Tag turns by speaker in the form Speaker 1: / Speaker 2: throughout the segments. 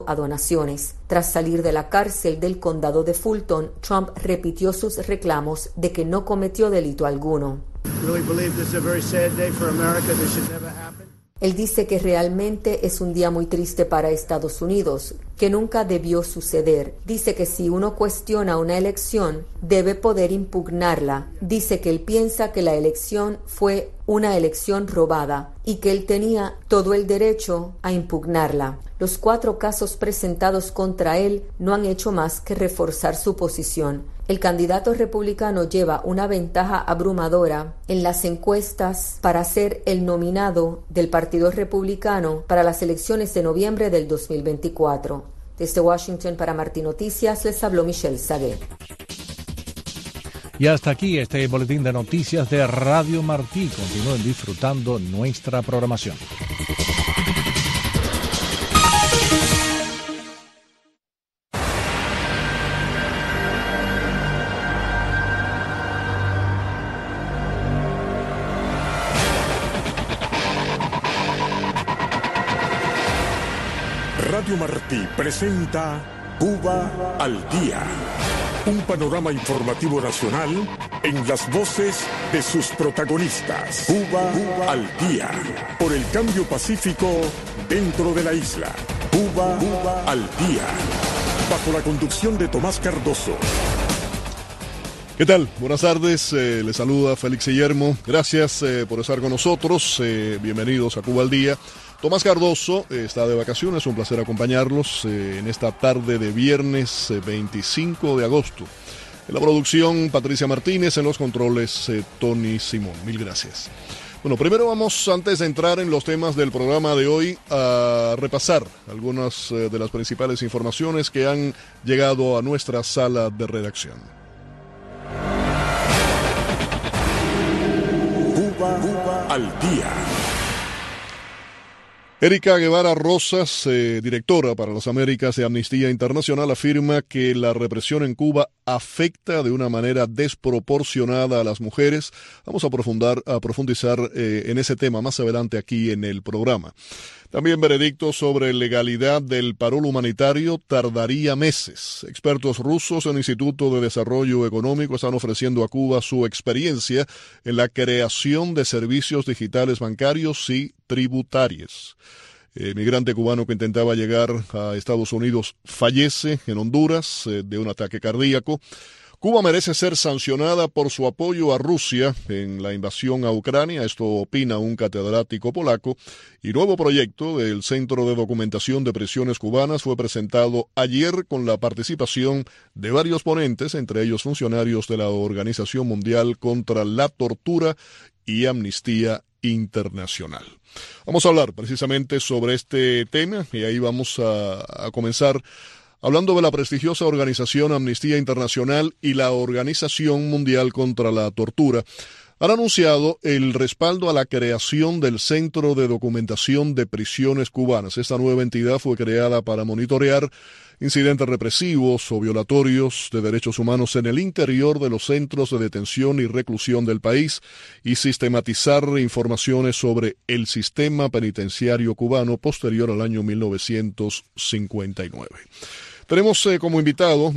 Speaker 1: a donaciones. Tras salir de la cárcel del condado de Fulton, Trump repitió sus reclamos de que no cometió delito alguno. Él dice que realmente es un día muy triste para Estados Unidos, que nunca debió suceder. Dice que si uno cuestiona una elección, debe poder impugnarla. Dice que él piensa que la elección fue una elección robada y que él tenía todo el derecho a impugnarla. Los 4 casos presentados contra él no han hecho más que reforzar su posición. El candidato republicano lleva una ventaja abrumadora en las encuestas para ser el nominado del Partido Republicano para las elecciones de noviembre del 2024. Desde Washington para Martí Noticias les habló Michelle Saguet.
Speaker 2: Y hasta aquí este boletín de noticias de Radio Martí. Continúen disfrutando nuestra programación.
Speaker 3: Radio Martí presenta Cuba al Día, un panorama informativo nacional en las voces de sus protagonistas. Cuba al Día, por el cambio pacífico dentro de la isla. Cuba al Día, bajo la conducción de Tomás Cardoso.
Speaker 4: ¿Qué tal? Buenas tardes, les saluda Félix Guillermo. Gracias por estar con nosotros. Bienvenidos a Cuba al Día. Tomás Cardoso está de vacaciones, un placer acompañarlos en esta tarde de viernes 25 de agosto. En la producción, Patricia Martínez, en los controles, Tony Simón. Mil gracias. Bueno, primero vamos, antes de entrar en los temas del programa de hoy, a repasar algunas de las principales informaciones que han llegado a nuestra sala de redacción.
Speaker 3: Cuba al Día.
Speaker 4: Erika Guevara Rosas, directora para las Américas de Amnistía Internacional, afirma que la represión en Cuba afecta de una manera desproporcionada a las mujeres. Vamos a profundizar en ese tema más adelante aquí en el programa. También veredicto sobre legalidad del parol humanitario tardaría meses. Expertos rusos en el Instituto de Desarrollo Económico están ofreciendo a Cuba su experiencia en la creación de servicios digitales bancarios y tributarios. Migrante cubano que intentaba llegar a Estados Unidos fallece en Honduras de un ataque cardíaco. Cuba merece ser sancionada por su apoyo a Rusia en la invasión a Ucrania, esto opina un catedrático polaco, y nuevo proyecto del Centro de Documentación de Prisiones Cubanas fue presentado ayer con la participación de varios ponentes, entre ellos funcionarios de la Organización Mundial contra la Tortura y Amnistía Internacional. Vamos a hablar precisamente sobre este tema y ahí vamos a comenzar hablando de la prestigiosa organización Amnistía Internacional y la Organización Mundial contra la Tortura. Han anunciado el respaldo a la creación del Centro de Documentación de Prisiones Cubanas. Esta nueva entidad fue creada para monitorear incidentes represivos o violatorios de derechos humanos en el interior de los centros de detención y reclusión del país y sistematizar informaciones sobre el sistema penitenciario cubano posterior al año 1959. Tenemos como invitado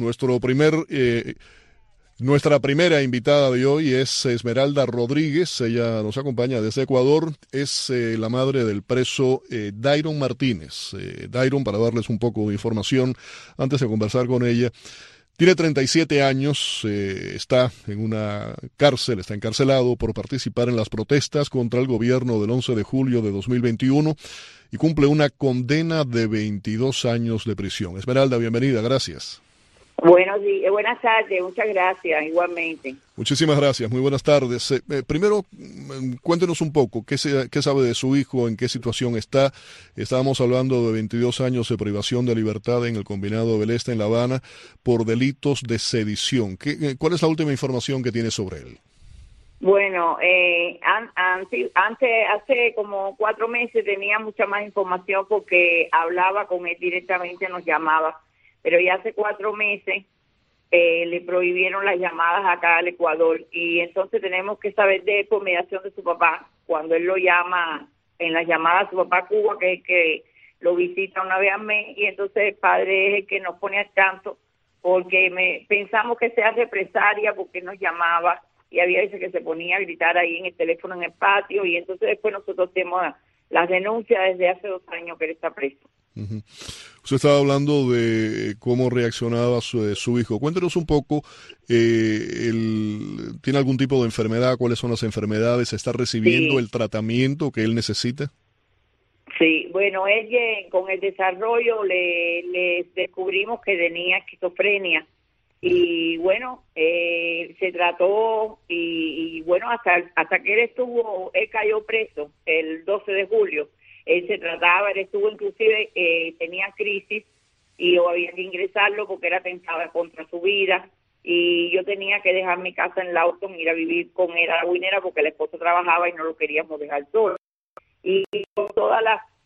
Speaker 4: nuestra primera invitada de hoy es Esmeralda Rodríguez. Ella nos acompaña desde Ecuador. Es la madre del preso Dairon Martínez. Dairon, para darles un poco de información antes de conversar con ella, tiene 37 años, está en una cárcel, está encarcelado por participar en las protestas contra el gobierno del 11 de julio de 2021 y cumple una condena de 22 años de prisión. Esmeralda, bienvenida, gracias.
Speaker 5: Buenos días, buenas tardes, muchas gracias, igualmente.
Speaker 4: Muchísimas gracias, muy buenas tardes. Primero, cuéntenos un poco, ¿qué sabe de su hijo, en qué situación está? Estábamos hablando de 22 años de privación de libertad en el Combinado del Este en La Habana por delitos de sedición. ¿Cuál es la última información que tiene sobre él?
Speaker 5: Bueno, hace como 4 meses tenía mucha más información porque hablaba con él directamente, nos llamaba. Pero ya hace 4 meses le prohibieron las llamadas acá al Ecuador y entonces tenemos que saber de él por mediación de su papá, cuando él lo llama en las llamadas a su papá a Cuba, que es que lo visita una vez al mes, y entonces el padre es el que nos pone al tanto, porque pensamos que sea represalia, porque nos llamaba, y había veces que se ponía a gritar ahí en el teléfono en el patio, y entonces después nosotros hacemos las denuncias desde hace 2 años que él está preso.
Speaker 4: Uh-huh. Usted estaba hablando de cómo reaccionaba su hijo. Cuéntenos un poco, ¿tiene algún tipo de enfermedad? ¿Cuáles son las enfermedades? ¿Está recibiendo el tratamiento que él necesita?
Speaker 5: Sí, bueno, él con el desarrollo le descubrimos que tenía esquizofrenia, y bueno, se trató y bueno, hasta que él cayó preso el 12 de julio, él se trataba, él estuvo inclusive, tenía crisis y había que ingresarlo porque él atentaba contra su vida, y yo tenía que dejar mi casa en Lawton, ir a vivir con él a la Guinera porque el esposo trabajaba y no lo queríamos dejar solo. Y con todas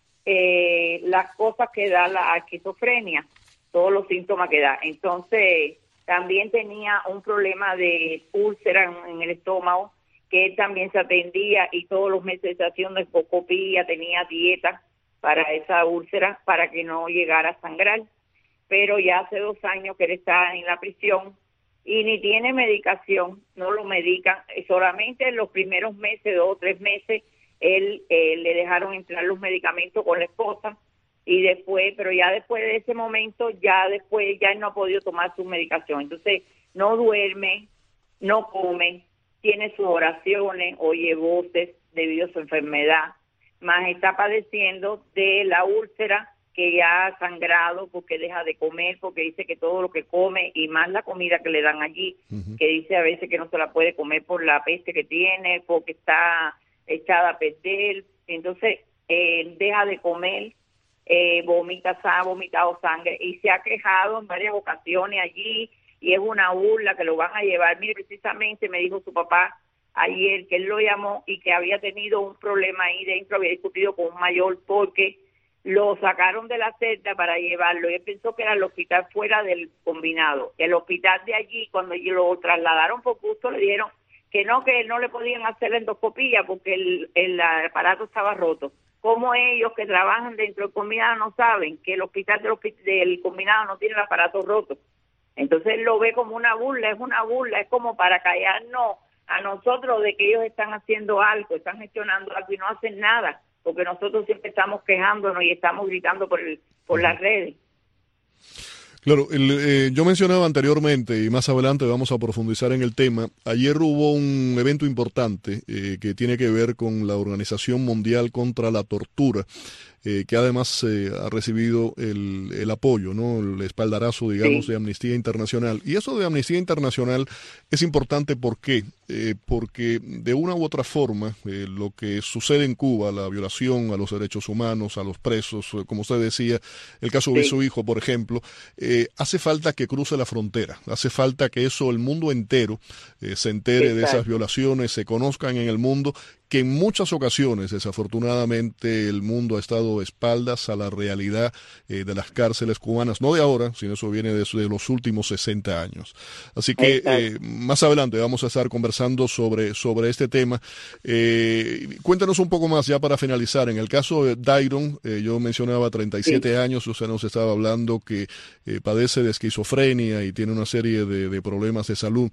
Speaker 5: las cosas que da la esquizofrenia, todos los síntomas que da. Entonces, también tenía un problema de úlcera en el estómago, que él también se atendía, y todos los meses se hacía una endoscopía, tenía dieta para esa úlcera, para que no llegara a sangrar. Pero ya hace 2 años que él está en la prisión y ni tiene medicación, no lo medican, solamente en los primeros meses, 2 o 3 meses, él le dejaron entrar los medicamentos con la esposa, y después, pero ya después de ese momento, ya él no ha podido tomar su medicación. Entonces, no duerme, no come, tiene sus oraciones, oye voces debido a su enfermedad, más está padeciendo de la úlcera, que ya ha sangrado porque deja de comer, porque dice que todo lo que come, y más la comida que le dan allí, que dice a veces que no se la puede comer por la peste que tiene, porque está echada a perder. Entonces deja de comer, ha vomitado sangre, y se ha quejado en varias ocasiones allí, y es una burla que lo van a llevar. Mire, precisamente me dijo su papá ayer que él lo llamó y que había tenido un problema ahí dentro, había discutido con un mayor porque lo sacaron de la celda para llevarlo, y él pensó que era el hospital fuera del combinado. El hospital de allí, cuando lo trasladaron por gusto, le dijeron que no le podían hacer la endoscopía porque el aparato estaba roto. ¿Cómo ellos que trabajan dentro del combinado no saben que el hospital del combinado no tiene el aparato roto? Entonces él lo ve como una burla, es como para callarnos a nosotros de que ellos están haciendo algo, están gestionando algo, y no hacen nada, porque nosotros siempre estamos quejándonos y estamos gritando por las redes.
Speaker 4: Claro, yo mencionaba anteriormente, y más adelante vamos a profundizar en el tema, ayer hubo un evento importante que tiene que ver con la Organización Mundial contra la Tortura, que además ha recibido el apoyo, ¿no? El espaldarazo, digamos, de Amnistía Internacional. Y eso de Amnistía Internacional es importante, ¿por qué? Porque de una u otra forma, lo que sucede en Cuba, la violación a los derechos humanos, a los presos, como usted decía, el caso de su hijo, por ejemplo, hace falta que cruce la frontera, hace falta que el mundo entero se entere de esas violaciones, se conozcan en el mundo, que en muchas ocasiones, desafortunadamente, el mundo ha estado de espaldas a la realidad de las cárceles cubanas, no de ahora, sino eso viene desde los últimos 60 años. Así que más adelante vamos a estar conversando sobre este tema. Cuéntanos un poco más ya para finalizar. En el caso de Dayron, yo mencionaba 37 años, usted nos estaba hablando que padece de esquizofrenia y tiene una serie de problemas de salud.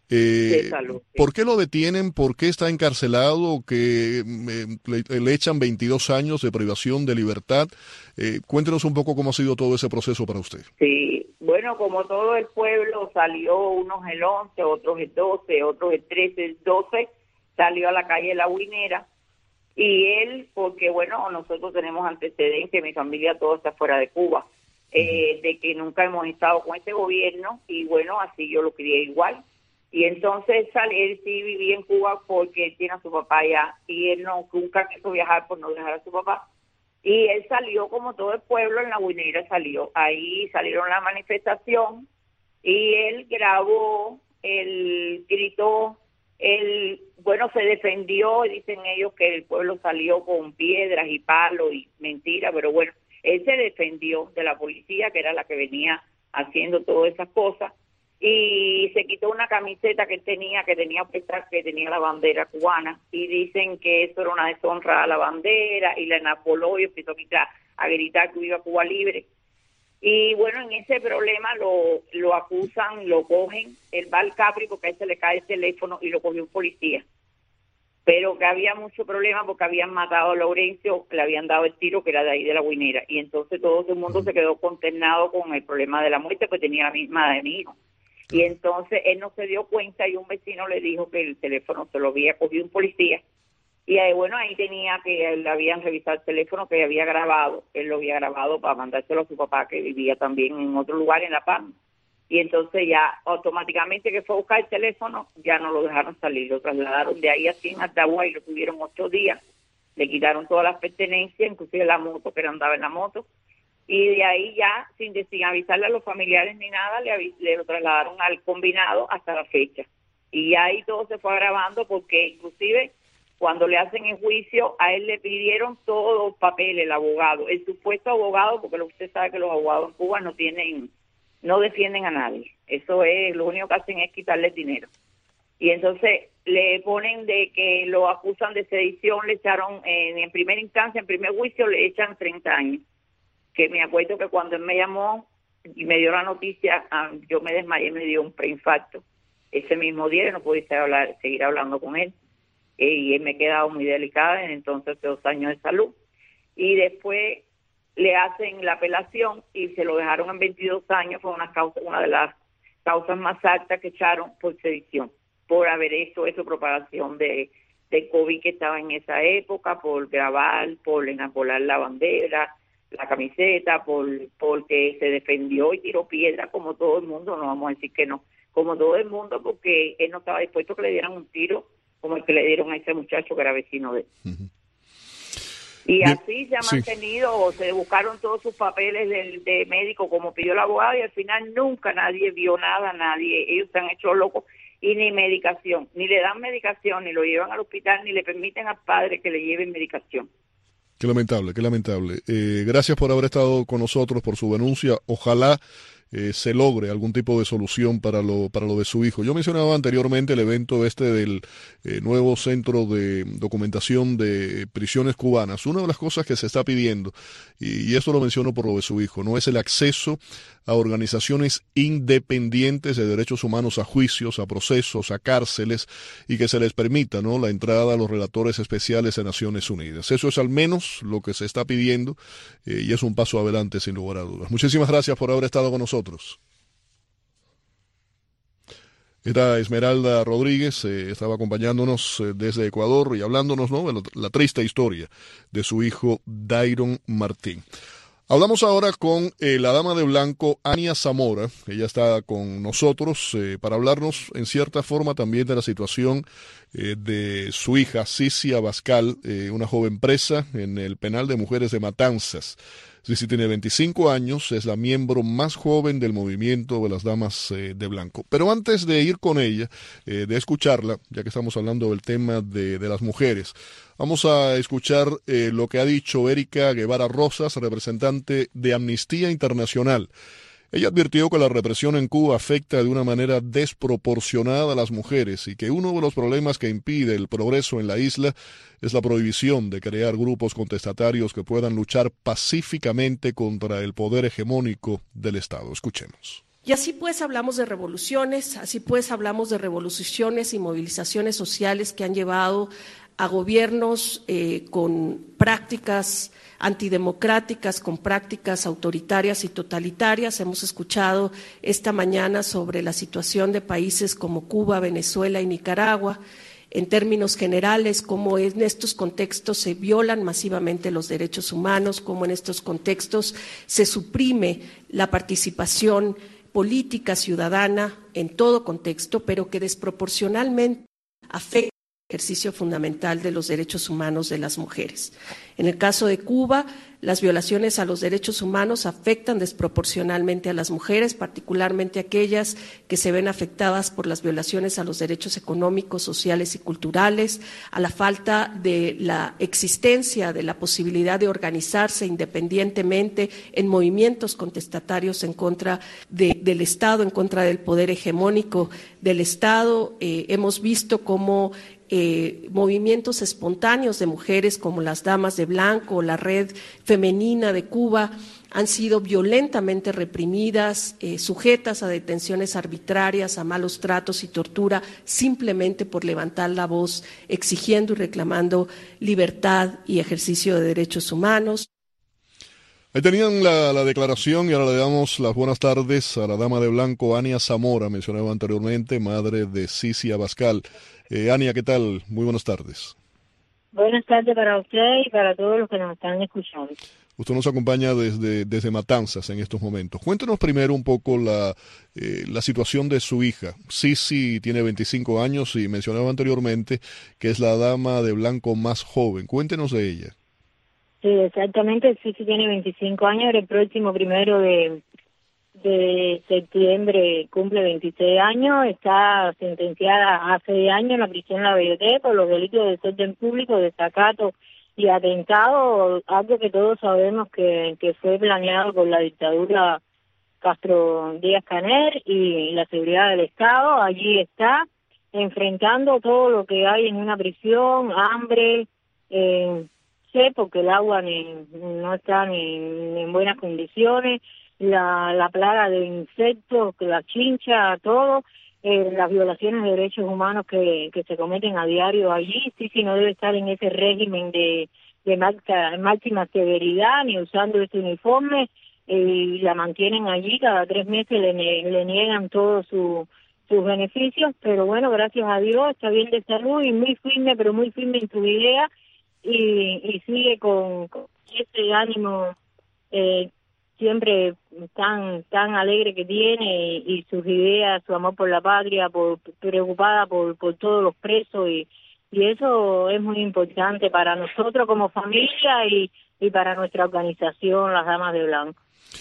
Speaker 4: ¿Por qué lo detienen? ¿Por qué está encarcelado? Que le echan 22 años de privación de libertad. Cuéntenos un poco cómo ha sido todo ese proceso para usted.
Speaker 5: Sí, bueno, como todo el pueblo salió, unos el 11, otros el 12, otros el 13, el 12, salió a la calle La Guinera, y él, porque bueno, nosotros tenemos antecedentes, mi familia todo está fuera de Cuba, de que nunca hemos estado con este gobierno, y bueno, así yo lo crié igual. Y entonces él sí vivía en Cuba porque él tiene a su papá allá, y él nunca quiso viajar por no dejar a su papá. Y él salió como todo el pueblo en La Guinera, salió. Ahí salieron la manifestación, y él grabó, él gritó, él, bueno, se defendió, dicen ellos que el pueblo salió con piedras y palos y mentira, pero bueno, él se defendió de la policía, que era la que venía haciendo todas esas cosas. Y se quitó una camiseta que tenía puesta, que tenía la bandera cubana, y dicen que eso era una deshonra a la bandera, y la enapoló y empezó a quitar a gritar que iba a Cuba libre. Y bueno, en ese problema lo acusan, lo cogen, él va al Capri porque a él se le cae el teléfono y lo cogió un policía. Pero que había mucho problema porque habían matado a Laurencio, le habían dado el tiro que era de ahí de la Guinera. Y entonces todo el mundo se quedó consternado con el problema de la muerte, pues tenía la misma edad de mi hijo. Y entonces él no se dio cuenta y un vecino le dijo que el teléfono se lo había cogido un policía. Y ahí, bueno, ahí tenía que le habían revisado el teléfono que había grabado. Él lo había grabado para mandárselo a su papá que vivía también en otro lugar en La Palma. Y entonces ya automáticamente que fue a buscar el teléfono, ya no lo dejaron salir, lo trasladaron de ahí así en Atagua y lo tuvieron 8 días, le quitaron todas las pertenencias, inclusive la moto, que él andaba en la moto, y de ahí ya, sin avisarle a los familiares ni nada, le lo trasladaron al combinado hasta la fecha. Y ahí todo se fue agravando porque inclusive cuando le hacen el juicio, a él le pidieron todos los papeles, el abogado, el supuesto abogado, porque usted sabe que los abogados en Cuba no defienden a nadie. Eso es, lo único que hacen es quitarle dinero. Y entonces le ponen de que lo acusan de sedición, le echaron en primera instancia, en primer juicio le echan 30 años. Que me acuerdo que cuando él me llamó y me dio la noticia, yo me desmayé, me dio un preinfarto. Ese mismo día no pude seguir hablando con él. Y él me he quedado muy delicada, entonces 2 años de salud. Y después le hacen la apelación y se lo dejaron en 22 años, fue una de las causas más altas que echaron por sedición, por haber hecho propagación de COVID que estaba en esa época, por grabar, por enarbolar la bandera, la camiseta, porque se defendió y tiró piedra como todo el mundo, no vamos a decir que no, como todo el mundo, porque él no estaba dispuesto a que le dieran un tiro como el que le dieron a ese muchacho que era vecino de él. Uh-huh. Y bien, así se ha mantenido, se buscaron todos sus papeles de médico como pidió el abogado y al final nunca nadie vio nada, ellos se han hecho locos y ni medicación, ni le dan medicación, ni lo llevan al hospital, ni le permiten al padre que le lleven medicación.
Speaker 4: Qué lamentable, qué lamentable. Gracias por haber estado con nosotros, por su denuncia. Ojalá se logre algún tipo de solución para lo de su hijo. Yo mencionaba anteriormente el evento del nuevo centro de documentación de prisiones cubanas. Una de las cosas que se está pidiendo, y esto lo menciono por lo de su hijo, no es el acceso a organizaciones independientes de derechos humanos, a juicios, a procesos, a cárceles, y que se les permita, ¿no?, la entrada a los relatores especiales de Naciones Unidas. Eso es al menos lo que se está pidiendo y es un paso adelante sin lugar a dudas. Muchísimas gracias por haber estado con nosotros. Era Esmeralda Rodríguez, estaba acompañándonos desde Ecuador y hablándonos, ¿no?, de la triste historia de su hijo Dairon Martín. Hablamos ahora con la dama de blanco, Ania Zamora. Ella está con nosotros para hablarnos en cierta forma también de la situación de su hija, Cici Abascal, una joven presa en el penal de mujeres de Matanzas. Cici tiene 25 años, es la miembro más joven del movimiento de las damas de blanco. Pero antes de ir con ella, de escucharla, ya que estamos hablando del tema de las mujeres, vamos a escuchar lo que ha dicho Erika Guevara Rosas, representante de Amnistía Internacional. Ella advirtió que la represión en Cuba afecta de una manera desproporcionada a las mujeres y que uno de los problemas que impide el progreso en la isla es la prohibición de crear grupos contestatarios que puedan luchar pacíficamente contra el poder hegemónico del Estado. Escuchemos.
Speaker 6: Y así pues hablamos de revoluciones, y movilizaciones sociales que han llevado a gobiernos con prácticas antidemocráticas, con prácticas autoritarias y totalitarias. Hemos escuchado esta mañana sobre la situación de países como Cuba, Venezuela y Nicaragua. En términos generales, cómo en estos contextos se violan masivamente los derechos humanos, cómo en estos contextos se suprime la participación política ciudadana en todo contexto, pero que desproporcionalmente afecta el ejercicio fundamental de los derechos humanos de las mujeres. En el caso de Cuba, las violaciones a los derechos humanos afectan desproporcionalmente a las mujeres, particularmente aquellas que se ven afectadas por las violaciones a los derechos económicos, sociales y culturales, a la falta de la existencia de la posibilidad de organizarse independientemente en movimientos contestatarios en contra del Estado, en contra del poder hegemónico del Estado. Hemos visto cómo movimientos espontáneos de mujeres como las Damas de Blanco, la Red Femenina de Cuba, han sido violentamente reprimidas, sujetas a detenciones arbitrarias, a malos tratos y tortura, simplemente por levantar la voz exigiendo y reclamando libertad y ejercicio de derechos humanos.
Speaker 4: Ahí tenían la declaración y ahora le damos las buenas tardes a la dama de blanco, Ania Zamora, mencionaba anteriormente, madre de Cici Abascal. Ania, ¿qué tal? Muy buenas tardes.
Speaker 7: Buenas tardes para usted y para todos los que nos están escuchando.
Speaker 4: Usted nos acompaña desde Matanzas en estos momentos. Cuéntenos primero un poco la situación de su hija. Cici tiene 25 años y mencionaba anteriormente que es la dama de blanco más joven. Cuéntenos de ella.
Speaker 7: Sí, exactamente. Cici tiene 25 años. El próximo 1 de septiembre cumple 26 años. Está sentenciada a 6 años en la prisión La Belloté por los delitos de desorden público, desacato y atentado, algo que todos sabemos que fue planeado por la dictadura Castro Díaz-Canel y la seguridad del Estado. Allí está, enfrentando todo lo que hay en una prisión, hambre, porque el agua no está ni en buenas condiciones, la plaga de insectos, la chincha, todo, las violaciones de derechos humanos que se cometen a diario allí. Sí, no debe estar en ese régimen de máxima severidad, ni usando ese uniforme, y la mantienen allí, cada 3 meses le niegan todos sus beneficios, pero bueno, gracias a Dios está bien de salud y muy firme, pero muy firme en su idea, y sigue con ese ánimo siempre tan alegre que tiene, y sus ideas, su amor por la patria, preocupada por todos los presos, y eso es muy importante para nosotros como familia y para nuestra organización, las Damas de Blanco.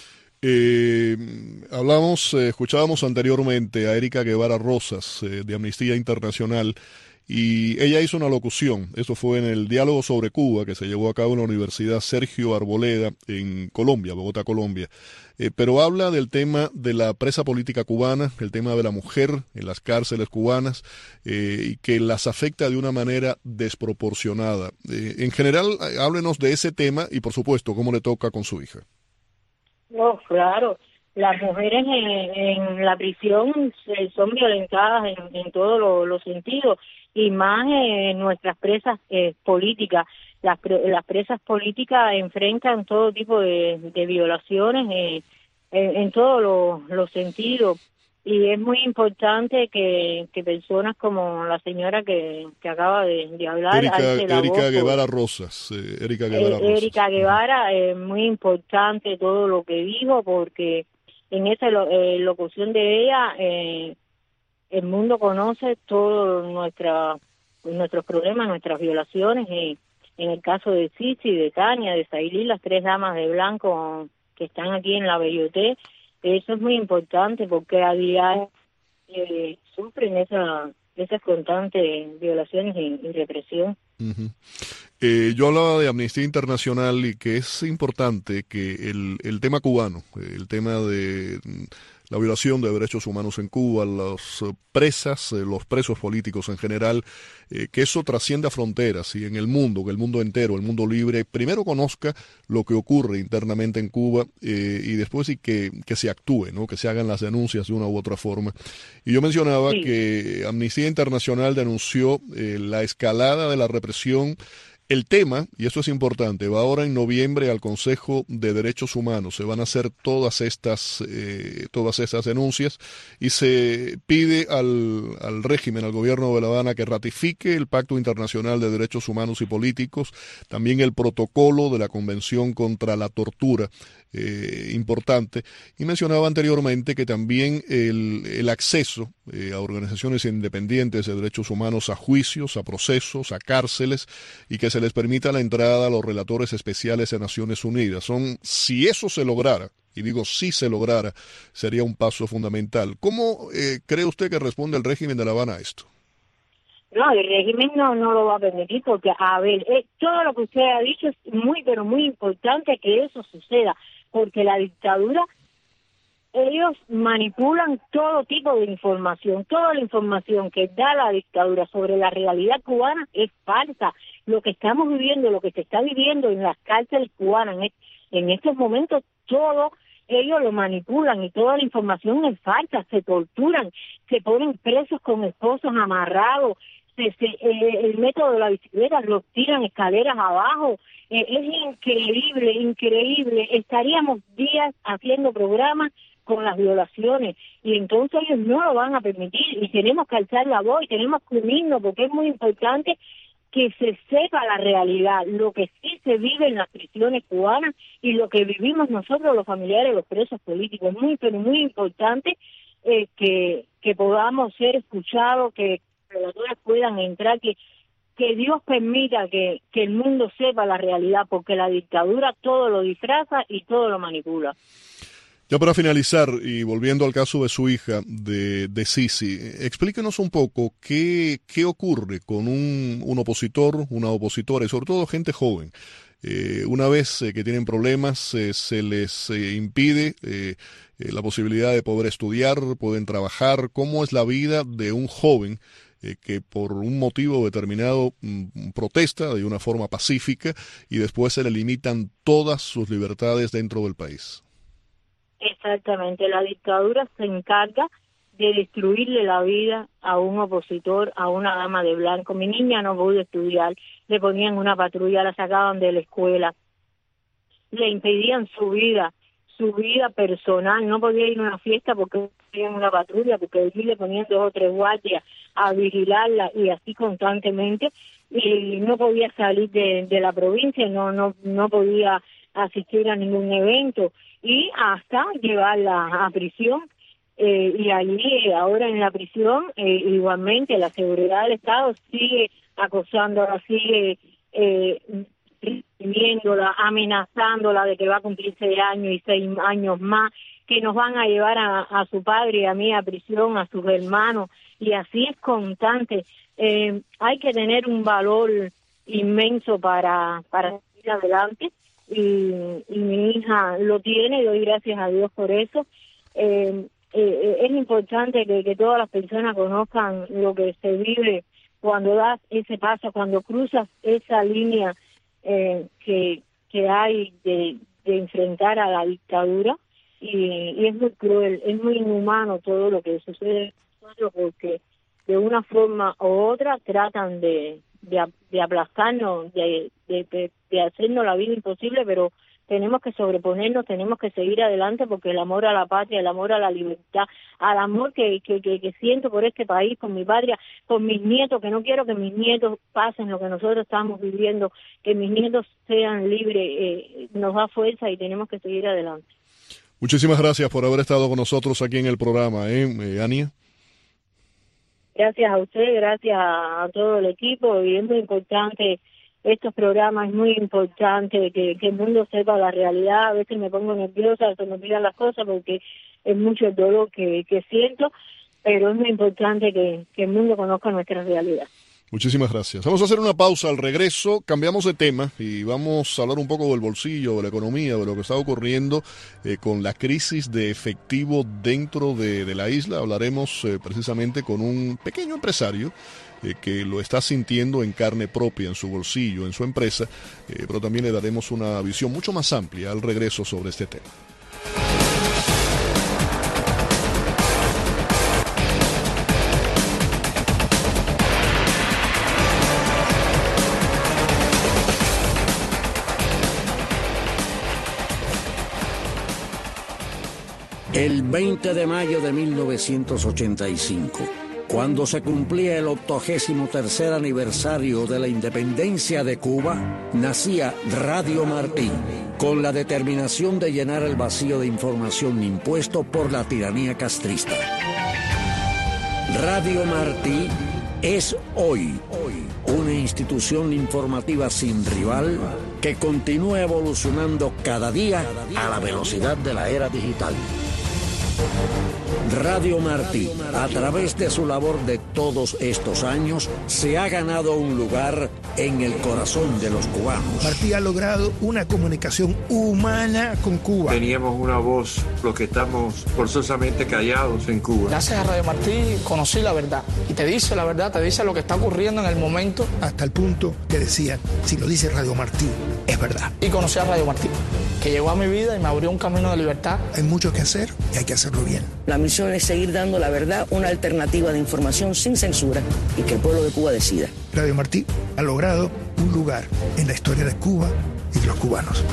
Speaker 4: Escuchábamos anteriormente a Erika Guevara Rosas de Amnistía Internacional, y ella hizo una locución. Esto fue en el diálogo sobre Cuba que se llevó a cabo en la Universidad Sergio Arboleda en Colombia, Bogotá, Colombia. Pero habla del tema de la presa política cubana, el tema de la mujer en las cárceles cubanas, y que las afecta de una manera desproporcionada. En general, háblenos de ese tema y, por supuesto, cómo le toca con su hija.
Speaker 7: No, claro. Las mujeres en la prisión son violentadas en todos los sentidos, y más nuestras presas políticas. Las presas políticas enfrentan todo tipo de violaciones en todos los sentidos, y es muy importante que personas como la señora que acaba de hablar,
Speaker 4: Erika Guevara Rosas,
Speaker 7: Erika Guevara, es muy importante todo lo que dijo, porque en esa locución de ella, el mundo conoce todos nuestros problemas, nuestras violaciones. En el caso de Cici, de Tania, de Sailí, las 3 damas de blanco que están aquí en La Belloté, eso es muy importante porque a diario sufren esas constantes violaciones y represión.
Speaker 4: Uh-huh. Yo hablaba de Amnistía Internacional y que es importante que el tema cubano, el tema de la violación de derechos humanos en Cuba, las presas, los presos políticos en general, que eso trascienda fronteras y en el mundo, que el mundo entero, el mundo libre, primero conozca lo que ocurre internamente en Cuba y después y que se actúe, ¿no? Que se hagan las denuncias de una u otra forma. Y yo mencionaba que Amnistía Internacional denunció la escalada de la represión. El tema, y esto es importante, va ahora en noviembre al Consejo de Derechos Humanos. Se van a hacer todas estas denuncias y se pide al régimen, al gobierno de La Habana, que ratifique el Pacto Internacional de Derechos Humanos y Políticos, también el protocolo de la Convención contra la Tortura, importante. Y mencionaba anteriormente que también el acceso a organizaciones independientes de derechos humanos, a juicios, a procesos, a cárceles, y que se les permita la entrada a los relatores especiales de Naciones Unidas. Si eso se lograra, y digo si se lograra, sería un paso fundamental. ¿Cómo cree usted que responde el régimen de La Habana a esto?
Speaker 7: No, el régimen no lo va a permitir, porque, a ver, todo lo que usted ha dicho es muy, pero muy importante que eso suceda, porque la dictadura, ellos ellos manipulan todo tipo de información. Toda la información que da la dictadura sobre la realidad cubana es falsa. Lo que estamos viviendo, lo que se está viviendo en las cárceles cubanas en estos momentos, todo ellos lo manipulan y toda la información es falsa. Se torturan, se ponen presos con esposos amarrados, el método de la bicicleta, los tiran escaleras abajo. Es increíble. Estaríamos días haciendo programas con las violaciones y entonces ellos no lo van a permitir y tenemos que alzar la voz y tenemos que unirnos porque es muy importante que se sepa la realidad, lo que sí se vive en las prisiones cubanas y lo que vivimos nosotros los familiares de los presos políticos. Es muy, pero muy importante que podamos ser escuchados, que relatores puedan entrar, que Dios permita que el mundo sepa la realidad, porque la dictadura todo lo disfraza y todo lo manipula.
Speaker 4: Ya para finalizar, y volviendo al caso de su hija, de Sisi, explíquenos un poco qué ocurre con un opositor, una opositora, y sobre todo gente joven. Una vez que tienen problemas, se les impide la posibilidad de poder estudiar, pueden trabajar. ¿Cómo es la vida de un joven que por un motivo determinado protesta de una forma pacífica y después se le limitan todas sus libertades dentro del país?
Speaker 7: Exactamente, la dictadura se encarga de destruirle la vida a un opositor, a una dama de blanco. Mi niña no pudo estudiar, le ponían una patrulla, la sacaban de la escuela, le impedían su vida personal, no podía ir a una fiesta porque tenían una patrulla, porque allí le ponían 2 o 3 guardias a vigilarla y así constantemente, y no podía salir de la provincia, no podía asistir a ningún evento y hasta llevarla a prisión. Y allí, ahora en la prisión, igualmente la seguridad del Estado sigue acosándola, sigue viéndola, amenazándola de que va a cumplir 6 años y 6 años más, que nos van a llevar a su padre y a mí a prisión, a sus hermanos, y así es constante. Hay que tener un valor inmenso para seguir adelante, y mi hija lo tiene, y doy gracias a Dios por eso. Es importante que todas las personas conozcan lo que se vive cuando das ese paso, cuando cruzas esa línea que hay de enfrentar a la dictadura, y es muy cruel, es muy inhumano todo lo que sucede, porque de una forma u otra tratan de aplastarnos, de hacernos la vida imposible, pero tenemos que sobreponernos, tenemos que seguir adelante, porque el amor a la patria, el amor a la libertad, al amor que siento por este país, por mi patria, por mis nietos, que no quiero que mis nietos pasen lo que nosotros estamos viviendo, que mis nietos sean libres, nos da fuerza y tenemos que seguir adelante.
Speaker 4: Muchísimas gracias por haber estado con nosotros aquí en el programa, Ania.
Speaker 7: Gracias a usted, gracias a todo el equipo, y es muy importante estos programas, es muy importante que el mundo sepa la realidad. A veces me pongo nerviosa, se me olvidan las cosas porque es mucho el dolor que siento, pero es muy importante que el mundo conozca nuestra realidad.
Speaker 4: Muchísimas gracias. Vamos a hacer una pausa. Al regreso cambiamos de tema y vamos a hablar un poco del bolsillo, de la economía, de lo que está ocurriendo con la crisis de efectivo dentro de la isla. Hablaremos precisamente con un pequeño empresario que lo está sintiendo en carne propia, en su bolsillo, en su empresa, pero también le daremos una visión mucho más amplia al regreso sobre este tema.
Speaker 8: El 20 de mayo de 1985, cuando se cumplía el 83º aniversario de la independencia de Cuba, nacía Radio Martí, con la determinación de llenar el vacío de información impuesto por la tiranía castrista. Radio Martí es hoy una institución informativa sin rival que continúa evolucionando cada día a la velocidad de la era digital. Radio Martí, a través de su labor de todos estos años, se ha ganado un lugar en el corazón de los cubanos.
Speaker 9: Martí ha logrado una comunicación humana con Cuba.
Speaker 10: Teníamos una voz, los que estamos forzosamente callados en Cuba.
Speaker 11: Gracias a Radio Martí conocí la verdad. Y te dice la verdad, te dice lo que está ocurriendo en el momento.
Speaker 9: Hasta el punto que decían, si lo dice Radio Martí, es verdad.
Speaker 11: Y conocí a Radio Martí, que llegó a mi vida y me abrió un camino de libertad.
Speaker 9: Hay mucho que hacer y hay que hacerlo bien.
Speaker 12: La misión es seguir dando la verdad, una alternativa de información sin censura y que el pueblo de Cuba decida.
Speaker 9: Radio Martí ha logrado un lugar en la historia de Cuba y de los cubanos.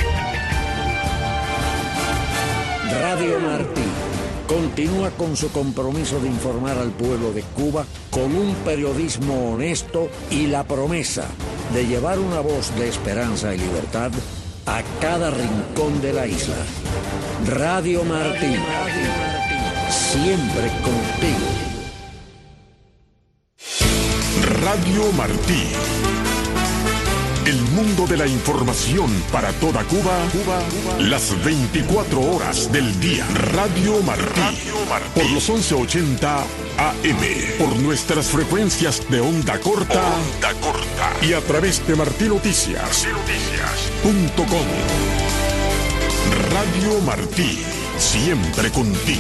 Speaker 8: Radio Martí continúa con su compromiso de informar al pueblo de Cuba con un periodismo honesto y la promesa de llevar una voz de esperanza y libertad a cada rincón de la isla. Radio Martí, siempre contigo.
Speaker 3: Radio Martí. El mundo de la información para toda Cuba, las 24 horas del día. Radio Martí. Por los 1180 AM. Por nuestras frecuencias de onda corta. Y a través de martinoticias.com. Radio Martí. Siempre contigo.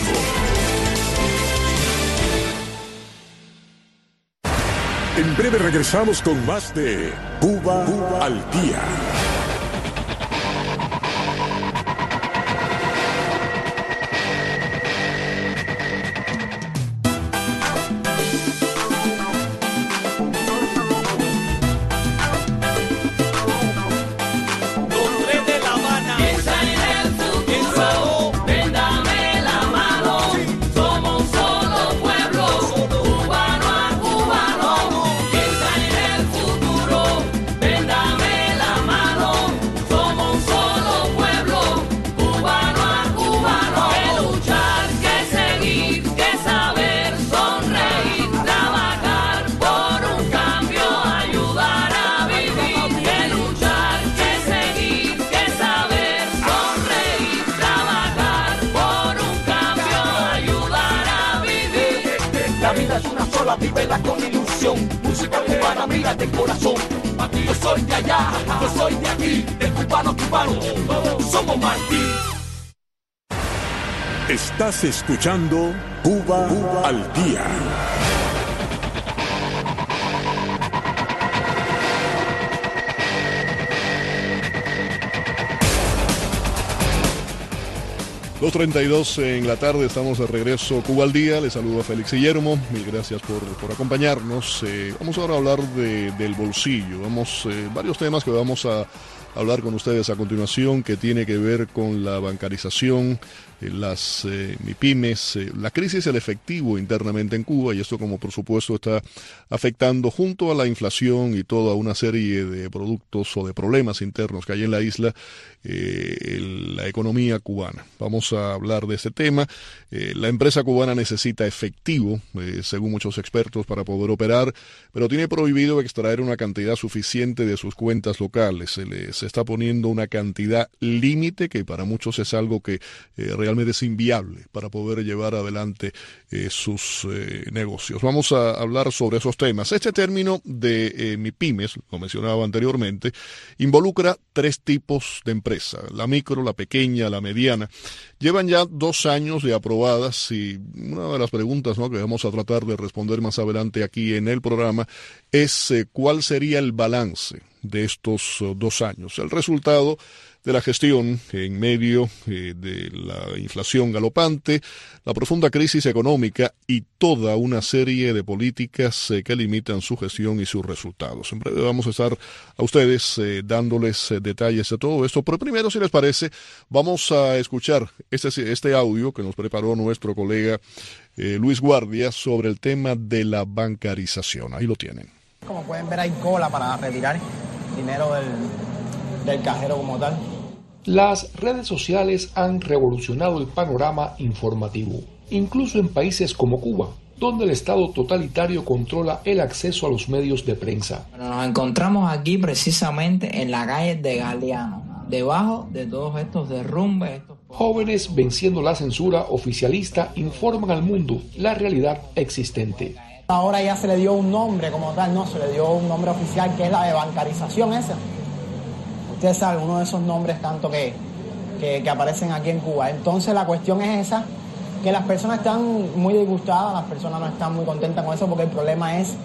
Speaker 3: En breve regresamos con más de Cuba al Día.
Speaker 13: Vívela con ilusión, música cubana, mira de corazón. Aquí yo soy de allá, yo soy de aquí, de cubano, somos Martí.
Speaker 3: Estás escuchando Cuba al Día.
Speaker 4: Los 2:32 en la tarde, estamos de regreso Cuba al Día. Les saludo a Félix Guillermo, mil gracias por acompañarnos. Vamos ahora a hablar del bolsillo. Varios temas que vamos a hablar con ustedes a continuación, que tiene que ver con la bancarización, las MIPYMES, la crisis del efectivo internamente en Cuba, y esto como por supuesto está afectando junto a la inflación y toda una serie de productos o de problemas internos que hay en la isla, la economía cubana. Vamos a hablar de este tema. La empresa cubana necesita efectivo, según muchos expertos, para poder operar, pero tiene prohibido extraer una cantidad suficiente de sus cuentas locales. Se está poniendo una cantidad límite que para muchos es algo que realmente es inviable para poder llevar adelante sus negocios. Vamos a hablar sobre esos temas. Este término de MIPYMES, lo mencionaba anteriormente, involucra tres tipos de empresas: la micro, la pequeña, la mediana. Llevan ya 2 años de aprobadas, y una de las preguntas, ¿no?, que vamos a tratar de responder más adelante aquí en el programa es cuál sería el balance de estos 2 años. El resultado de la gestión en medio de la inflación galopante, la profunda crisis económica y toda una serie de políticas que limitan su gestión y sus resultados. En breve vamos a estar a ustedes dándoles detalles de todo esto, pero primero, si les parece, vamos a escuchar este audio que nos preparó nuestro colega Luis Guardia sobre el tema de la bancarización. Ahí lo tienen.
Speaker 14: Como pueden ver, hay cola para retirar dinero del cajero como tal.
Speaker 15: Las redes sociales han revolucionado el panorama informativo, incluso en países como Cuba, donde el Estado totalitario controla el acceso a los medios de prensa.
Speaker 16: Bueno, nos encontramos aquí precisamente en la calle de Galeano, debajo de todos estos derrumbes.
Speaker 15: Jóvenes venciendo la censura oficialista informan al mundo la realidad existente.
Speaker 14: Ahora ya se le dio un nombre como tal, no, se le dio un nombre oficial que es la de bancarización esa. Ustedes saben, uno de esos nombres tanto que aparecen aquí en Cuba. Entonces la cuestión es esa, que las personas están muy disgustadas, las personas no están muy contentas con eso porque el problema es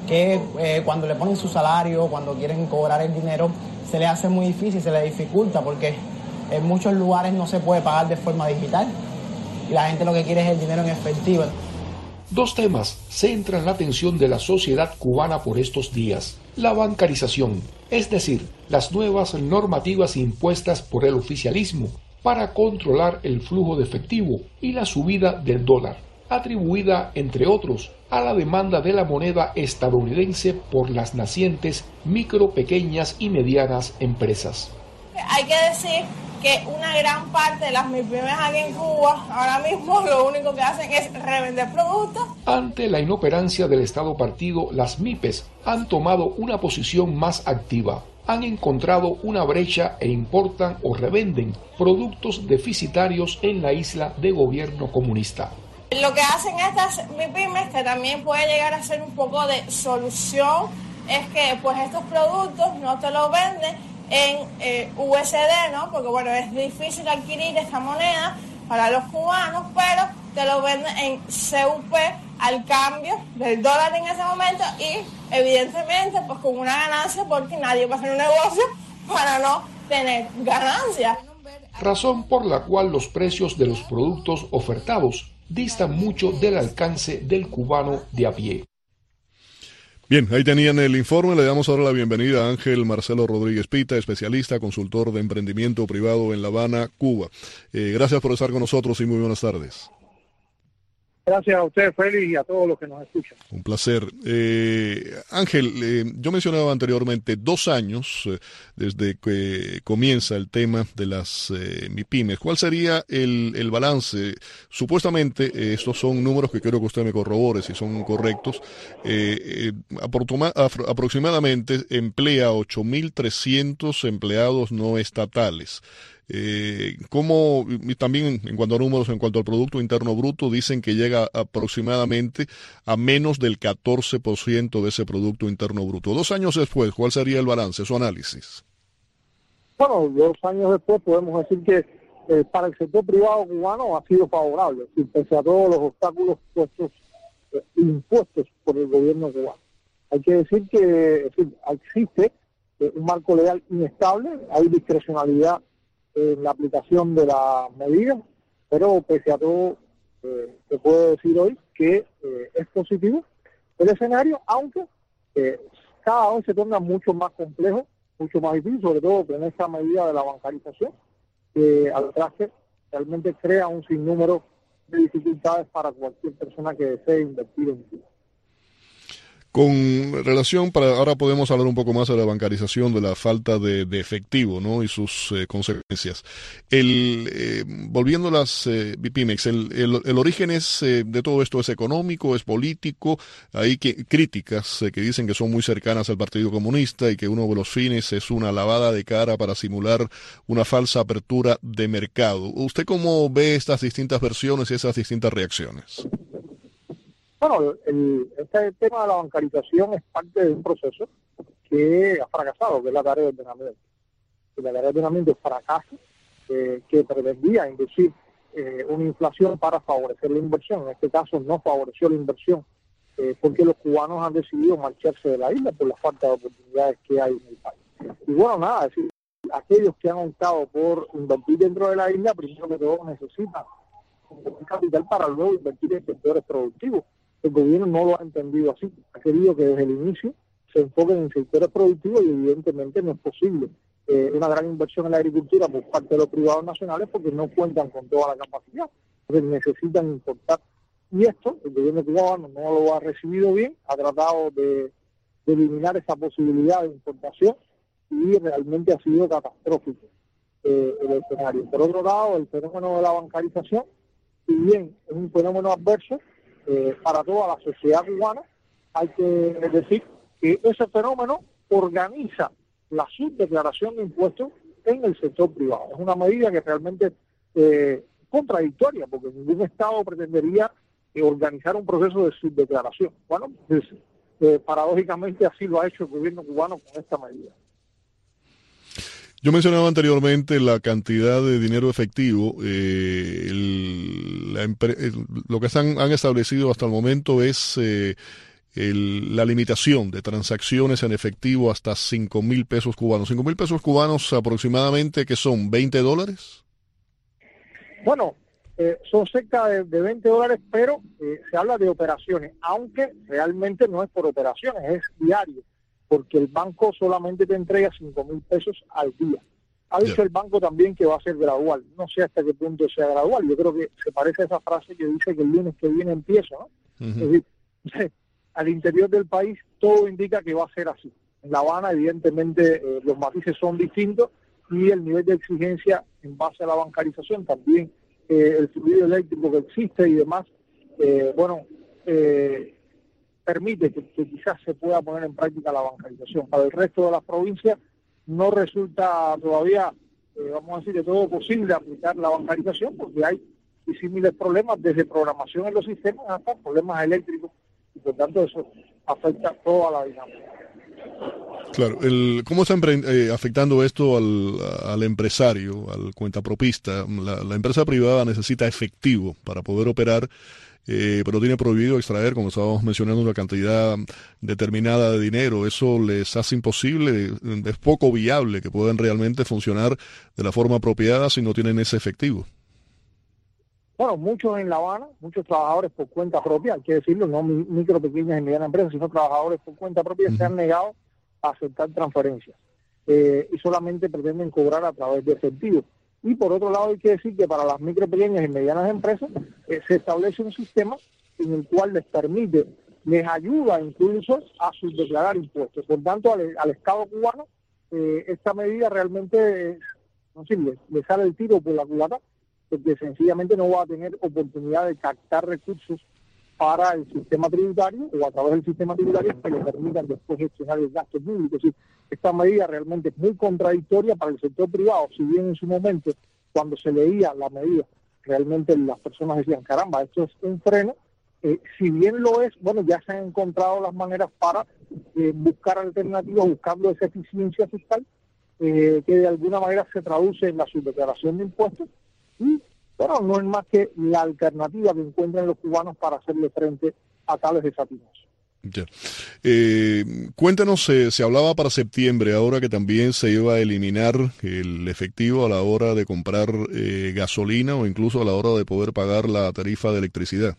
Speaker 14: que cuando le ponen su salario, cuando quieren cobrar el dinero, se les hace muy difícil, se les dificulta porque en muchos lugares no se puede pagar de forma digital y la gente lo que quiere es el dinero en efectivo.
Speaker 15: Dos temas centran la atención de la sociedad cubana por estos días. La bancarización, es decir, las nuevas normativas impuestas por el oficialismo para controlar el flujo de efectivo, y la subida del dólar, atribuida, entre otros, a la demanda de la moneda estadounidense por las nacientes micro, pequeñas y medianas empresas.
Speaker 16: Hay que decir que una gran parte de las MIPYMES aquí en Cuba ahora mismo lo único que hacen es revender productos.
Speaker 15: Ante la inoperancia del Estado partido, las MIPES han tomado una posición más activa. Han encontrado una brecha e importan o revenden productos deficitarios en la isla de gobierno comunista.
Speaker 16: Lo que hacen estas MIPYMES, que también puede llegar a ser un poco de solución, es que pues estos productos no te los venden en USD, ¿no? Porque bueno, es difícil adquirir esta moneda para los cubanos, pero te lo venden en CUP al cambio del dólar en ese momento y evidentemente pues con una ganancia porque nadie va a hacer un negocio para no tener ganancia.
Speaker 15: Razón por la cual los precios de los productos ofertados distan mucho del alcance del cubano de a pie.
Speaker 4: Bien, ahí tenían el informe. Le damos ahora la bienvenida a Ángel Marcelo Rodríguez Pita, especialista, consultor de emprendimiento privado en La Habana, Cuba. Gracias por estar con nosotros y muy buenas tardes.
Speaker 17: Gracias a usted, Félix, y a todos los que nos escuchan.
Speaker 4: Un placer. Ángel, yo mencionaba anteriormente 2 años desde que comienza el tema de las MIPYMES. ¿Cuál sería el balance? Supuestamente, estos son números que quiero que usted me corrobore si son correctos. Aproximadamente emplea 8.300 empleados no estatales. Como también en cuanto a números, en cuanto al Producto Interno Bruto, dicen que llega aproximadamente a menos del 14% de ese Producto Interno Bruto. 2 años después, ¿cuál sería el balance, su análisis?
Speaker 17: Bueno, 2 años después podemos decir que para el sector privado cubano ha sido favorable, pese a todos los obstáculos impuestos por el gobierno cubano. Hay que decir que existe un marco legal inestable, hay discrecionalidad en la aplicación de las medidas, pero pese a todo se puede decir hoy que es positivo el escenario, aunque cada vez se torna mucho más complejo, mucho más difícil, sobre todo con esta medida de la bancarización, que al traste realmente crea un sinnúmero de dificultades para cualquier persona que desee invertir en Cuba.
Speaker 4: Con relación, ahora podemos hablar un poco más de la bancarización, de la falta de efectivo, ¿no? Y sus consecuencias. Volviendo a las MIPYMES, el origen de todo esto es económico, es político. Hay críticas que dicen que son muy cercanas al Partido Comunista y que uno de los fines es una lavada de cara para simular una falsa apertura de mercado. ¿Usted cómo ve estas distintas versiones y esas distintas reacciones?
Speaker 17: Bueno, este tema de la bancarización es parte de un proceso que ha fracasado, que es la tarea de ordenamiento. La tarea de ordenamiento es fracaso, que pretendía inducir una inflación para favorecer la inversión. En este caso no favoreció la inversión porque los cubanos han decidido marcharse de la isla por la falta de oportunidades que hay en el país. Y bueno, nada, es decir, aquellos que han optado por invertir dentro de la isla, primero que todo necesitan un capital para luego invertir en sectores productivos. El gobierno no lo ha entendido así. Ha querido que desde el inicio se enfoquen en sectores productivos y evidentemente no es posible una gran inversión en la agricultura por parte de los privados nacionales porque no cuentan con toda la capacidad. Entonces necesitan importar. Y esto, el gobierno cubano no lo ha recibido bien, ha tratado de eliminar esa posibilidad de importación y realmente ha sido catastrófico el escenario. Por otro lado, el fenómeno de la bancarización, si bien es un fenómeno adverso, para toda la sociedad cubana, hay que decir que ese fenómeno organiza la subdeclaración de impuestos en el sector privado. Es una medida que realmente contradictoria, porque ningún Estado pretendería organizar un proceso de subdeclaración. Bueno, pues, paradójicamente así lo ha hecho el gobierno cubano con esta medida.
Speaker 4: Yo mencionaba anteriormente la cantidad de dinero efectivo. Lo que han establecido hasta el momento es la limitación de transacciones en efectivo hasta 5,000 pesos cubanos. 5,000 pesos cubanos aproximadamente, ¿qué son? ¿$20?
Speaker 17: Bueno, son cerca de $20, pero se habla de operaciones, aunque realmente no es por operaciones, es diario, porque el banco solamente te entrega 5,000 pesos al día. Ha dicho el banco también que va a ser gradual. No sé hasta qué punto sea gradual. Yo creo que se parece a esa frase que dice que el lunes que viene empiezo, ¿no? Es decir, al interior del país todo indica que va a ser así. En La Habana, evidentemente, los matices son distintos y el nivel de exigencia en base a la bancarización también, el fluido eléctrico que existe y demás, permite que quizás se pueda poner en práctica la bancarización. Para el resto de las provincias no resulta todavía, vamos a decir, de todo posible aplicar la bancarización, porque hay disímiles problemas, desde programación en los sistemas hasta problemas eléctricos, y por tanto eso afecta toda la dinámica.
Speaker 4: Claro, ¿cómo está afectando esto al empresario, al cuentapropista? La empresa privada necesita efectivo para poder operar, pero tiene prohibido extraer, como estábamos mencionando, una cantidad determinada de dinero. Eso les hace imposible, es poco viable que puedan realmente funcionar de la forma apropiada si no tienen ese efectivo.
Speaker 17: Bueno, muchos en La Habana, muchos trabajadores por cuenta propia, hay que decirlo, no micro, pequeñas y medianas empresas, sino trabajadores por cuenta propia, se han negado a aceptar transferencias y solamente pretenden cobrar a través de efectivo. Y por otro lado hay que decir que para las micro, pequeñas y medianas empresas se establece un sistema en el cual les ayuda incluso a subdeclarar impuestos. Por tanto, al Estado cubano esta medida realmente no sirve, le sale el tiro por la culata, porque sencillamente no va a tener oportunidad de captar recursos para el sistema tributario o a través del sistema tributario que le permitan después gestionar el gasto público. Es decir, esta medida realmente es muy contradictoria para el sector privado. Si bien en su momento, cuando se leía la medida, realmente las personas decían, caramba, esto es un freno, si bien lo es, bueno, ya se han encontrado las maneras para buscar alternativas, buscando esa eficiencia fiscal, que de alguna manera se traduce en la subdeclaración de impuestos, y bueno, no es más que la alternativa que encuentran los cubanos para hacerle frente a tales desafíos.
Speaker 4: Ya. Cuéntanos, se hablaba para septiembre, ahora que también se iba a eliminar el efectivo a la hora de comprar gasolina o incluso a la hora de poder pagar la tarifa de electricidad.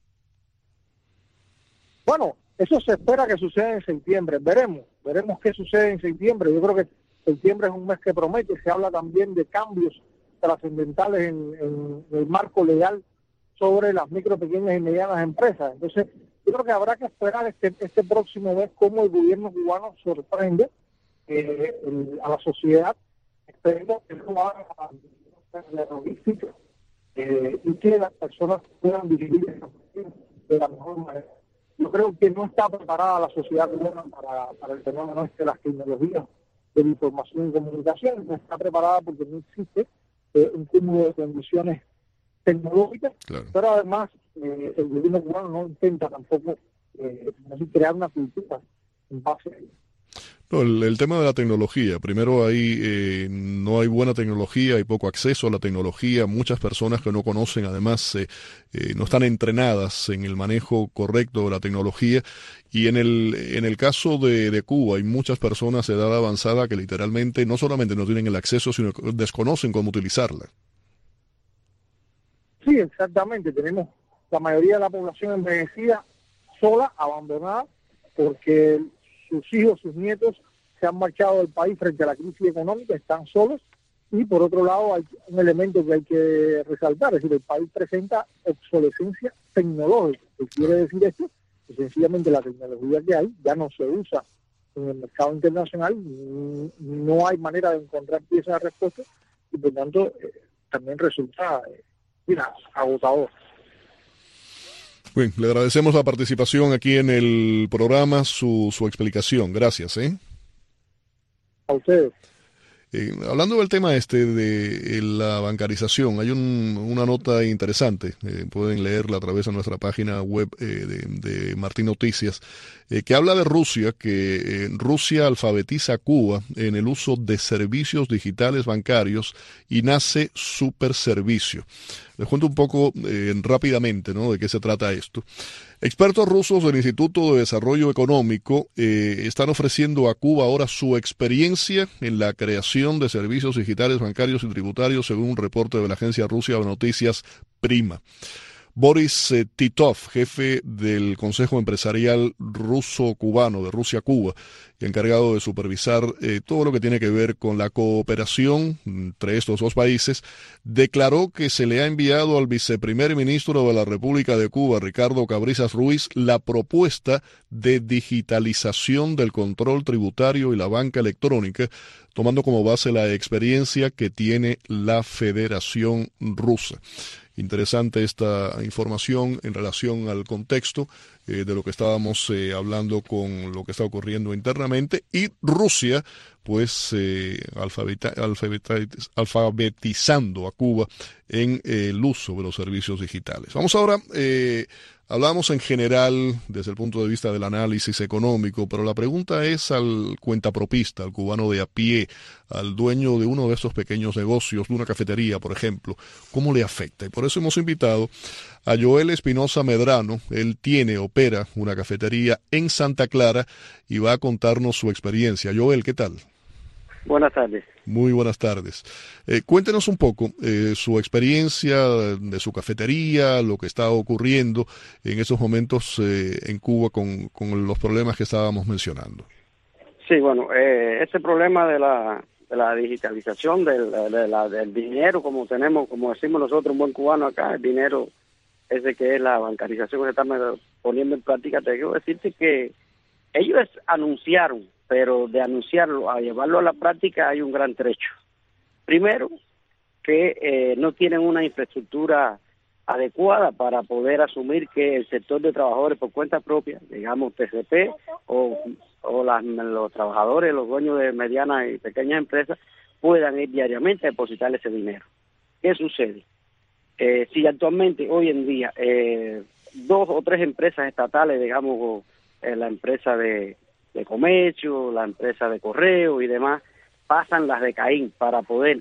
Speaker 17: Bueno, eso se espera que suceda en septiembre. Veremos qué sucede en septiembre. Yo creo que septiembre es un mes que promete. Se habla también de cambios trascendentales en el marco legal sobre las micro, pequeñas y medianas empresas. Entonces, yo creo que habrá que esperar este próximo mes cómo el gobierno cubano sorprende a la sociedad. Esperemos que no haga la logística y que las personas puedan dirigir esa cuestión de la mejor manera. Yo creo que no está preparada la sociedad cubana para el fenómeno de las tecnologías de la información y comunicación. No está preparada porque no existe un cúmulo de condiciones tecnológicas, claro. Pero además el gobierno cubano no intenta tampoco crear una cultura en base a ello.
Speaker 4: No, el tema de la tecnología, primero no hay buena tecnología, hay poco acceso a la tecnología, muchas personas que no conocen, además no están entrenadas en el manejo correcto de la tecnología, y en el caso de Cuba hay muchas personas de edad avanzada que literalmente no solamente no tienen el acceso, sino que desconocen cómo utilizarla.
Speaker 17: Sí, exactamente, tenemos la mayoría de la población envejecida sola, abandonada, porque sus hijos, sus nietos se han marchado del país frente a la crisis económica, están solos, y por otro lado hay un elemento que hay que resaltar, es decir, el país presenta obsolescencia tecnológica. ¿Qué quiere decir esto? Que sencillamente la tecnología que hay ya no se usa en el mercado internacional, no hay manera de encontrar piezas de repuesto, y por tanto también resulta agotador.
Speaker 4: Bien, le agradecemos la participación aquí en el programa, su explicación. Gracias.
Speaker 17: A ustedes.
Speaker 4: Hablando del tema de la bancarización, hay una nota interesante, pueden leerla a través de nuestra página web de Martín Noticias, que habla de Rusia, que Rusia alfabetiza a Cuba en el uso de servicios digitales bancarios y nace Superservicio. Les cuento un poco rápidamente, ¿no?, de qué se trata esto. Expertos rusos del Instituto de Desarrollo Económico están ofreciendo a Cuba ahora su experiencia en la creación de servicios digitales bancarios y tributarios, según un reporte de la agencia rusa de noticias Prima. Boris Titov, jefe del Consejo Empresarial Ruso-Cubano de Rusia-Cuba, encargado de supervisar todo lo que tiene que ver con la cooperación entre estos dos países, declaró que se le ha enviado al viceprimer ministro de la República de Cuba, Ricardo Cabrizas Ruiz, la propuesta de digitalización del control tributario y la banca electrónica, tomando como base la experiencia que tiene la Federación Rusa. Interesante esta información en relación al contexto de lo que estábamos hablando con lo que está ocurriendo internamente, y Rusia pues alfabetizando a Cuba en el uso de los servicios digitales. Vamos ahora, hablamos en general desde el punto de vista del análisis económico, pero la pregunta es al cuentapropista, al cubano de a pie, al dueño de uno de estos pequeños negocios, de una cafetería, por ejemplo, ¿cómo le afecta? Y por eso hemos invitado a Joel Espinosa Medrano. Él opera una cafetería en Santa Clara y va a contarnos su experiencia. Joel, ¿qué tal?
Speaker 18: Buenas tardes.
Speaker 4: Muy buenas tardes. Cuéntenos un poco su experiencia de su cafetería, lo que está ocurriendo en esos momentos en Cuba con los problemas que estábamos mencionando.
Speaker 18: Sí, bueno, ese problema de la digitalización del dinero, como decimos nosotros, un buen cubano acá, el dinero ese que es la bancarización que se está poniendo en práctica, te quiero decirte que ellos anunciaron, pero de anunciarlo a llevarlo a la práctica hay un gran trecho. Primero, que no tienen una infraestructura adecuada para poder asumir que el sector de trabajadores por cuenta propia, digamos TCP, o los trabajadores, los dueños de medianas y pequeñas empresas, puedan ir diariamente a depositar ese dinero. ¿Qué sucede? Si actualmente, hoy en día, 2 o 3 empresas estatales, digamos, la empresa de comercio, la empresa de correo y demás, pasan las de Caín para poder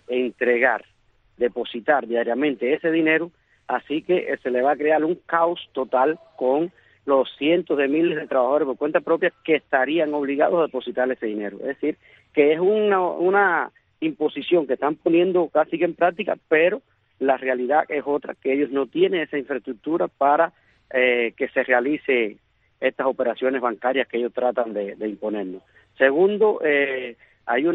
Speaker 18: depositar diariamente ese dinero, así que se le va a crear un caos total con los cientos de miles de trabajadores por cuenta propia que estarían obligados a depositar ese dinero. Es decir, que es una imposición que están poniendo casi que en práctica, pero la realidad es otra, que ellos no tienen esa infraestructura para que se realice estas operaciones bancarias que ellos tratan de imponernos. Segundo, hay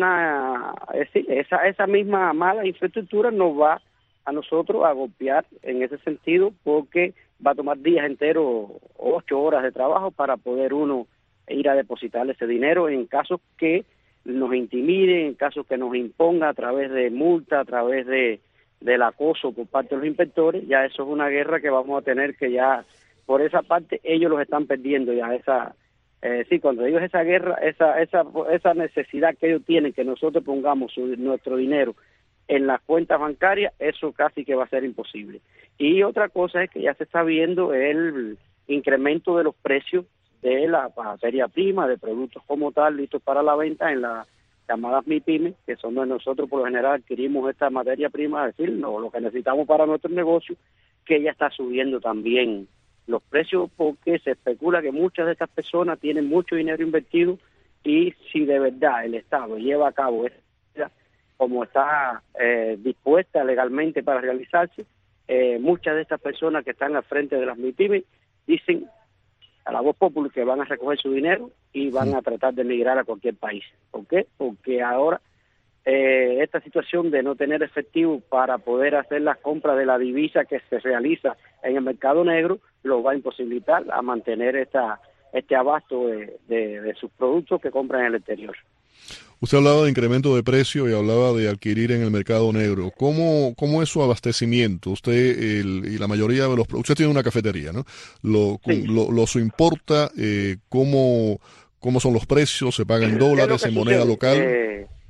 Speaker 18: esa misma mala infraestructura nos va a nosotros a golpear en ese sentido, porque va a tomar días enteros, 8 horas de trabajo para poder uno ir a depositar ese dinero en casos que nos intimiden, en casos que nos imponga a través de multa, a través del acoso por parte de los inspectores. Ya eso es una guerra que vamos a tener que ya, por esa parte, ellos los están perdiendo ya cuando digo esa guerra, esa necesidad que ellos tienen, que nosotros pongamos nuestro dinero en las cuentas bancarias, eso casi que va a ser imposible. Y otra cosa es que ya se está viendo el incremento de los precios de la materia prima, de productos como tal, listos para la venta en las llamadas MIPYME, que son donde nosotros por lo general adquirimos esta materia prima, es decir, lo que necesitamos para nuestro negocio, que ya está subiendo también los precios, porque se especula que muchas de estas personas tienen mucho dinero invertido, y si de verdad el Estado lleva a cabo esta como está dispuesta legalmente para realizarse, muchas de estas personas que están al frente de las MIPYME dicen a la voz popular que van a recoger su dinero y van a tratar de emigrar a cualquier país. ¿Por qué? Porque ahora esta situación de no tener efectivo para poder hacer las compras de la divisa que se realiza en el mercado negro lo va a imposibilitar a mantener este abasto de sus productos que compran en el exterior.
Speaker 4: Usted hablaba de incremento de precio y hablaba de adquirir en el mercado negro. ¿Cómo es su abastecimiento? Usted y la mayoría de los... Usted tiene una cafetería, ¿no? ¿Los importa? ¿Cómo son los precios? ¿Se pagan en dólares, en moneda local?